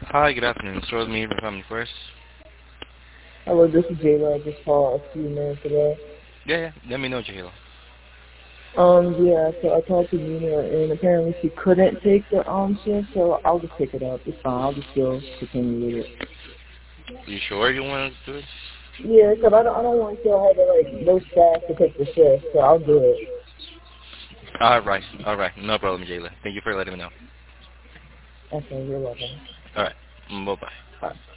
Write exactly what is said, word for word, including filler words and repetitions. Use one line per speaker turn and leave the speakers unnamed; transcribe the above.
Hi, good afternoon. This is me from Family First.
Hello, this is Jayla. I just called a few minutes ago.
Yeah, yeah. Let me know, Jahila.
Um, yeah, so I talked to Nina, and apparently she couldn't take the um shift, so I'll just pick it up. It's fine. I'll just still continue with it.
You sure you want to do it?
Yeah, 'cause I don't, I don't want to feel having like no staff to take the shift, so I'll do it.
All right, all right. No problem, Jayla. Thank you for letting me know.
Okay, you're welcome.
All right. Mm, bye-bye.
Bye.